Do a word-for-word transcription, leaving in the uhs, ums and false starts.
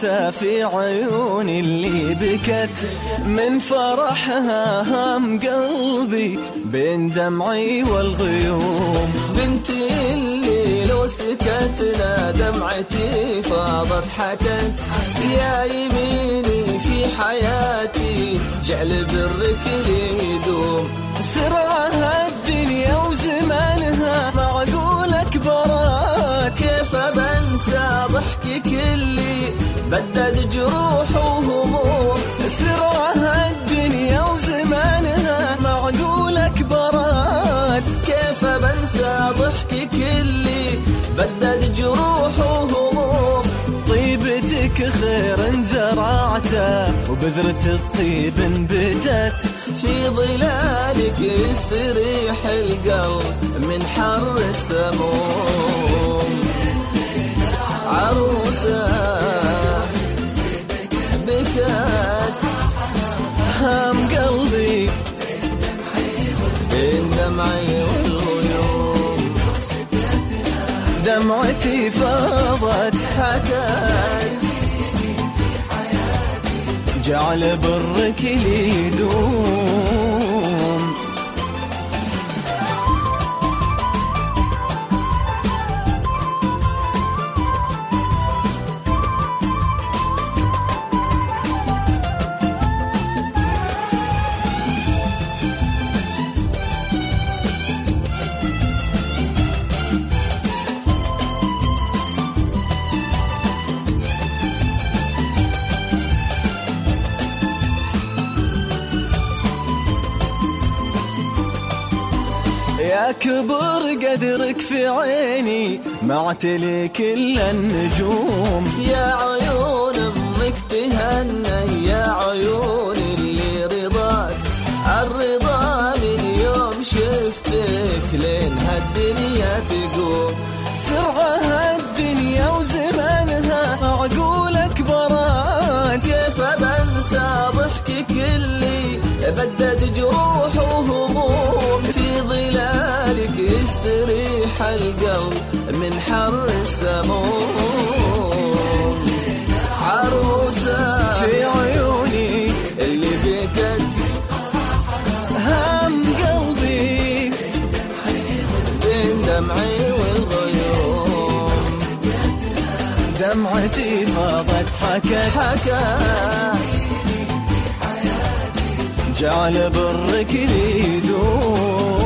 عروسة في عيوني اللي بكت من فرحها هم قلبي بين دمعي والغيوم. بنتي اللي لو سكتنا دمعتي فاضت حكت، يا يميني في حياتي جعل برك لي يدوم. سرعها الدنيا وزمانها معقولة كبرات، كيف بنسى ضحكك اللي بدد جروح وهموم. سرعها الدنيا وزمانها معقولة كبرات، كيف بنسى ضحكك اللي بدد جروح وهموم. طيبتك خير زرعته وبذرة الطيب انبتت، في ظلالك يستريح القلب من حر السموم. عروسة بكت هم قلبي بين دمعي والغيوم. دمعتي فاضت حكت جعل برك لي يدوم. يا كبر قدرك في عيني معتلي كل النجوم. يا عيون امك تهنى، يا عيون اللي رضاك الرضا من يوم شفتك لين هالدنيا تقوم. سرعها الدنيا وزمانها معقولة كبرات، كيف بنسى ضحكك اللي بدد جروح وهموم. في ظلالك يستريح القلب من حر السموم. عروسة في عيوني اللي بكت هم قلبي بين دمعي والغيوم. دمعتي فاضت حكت حكت جعل برك لي يدوم.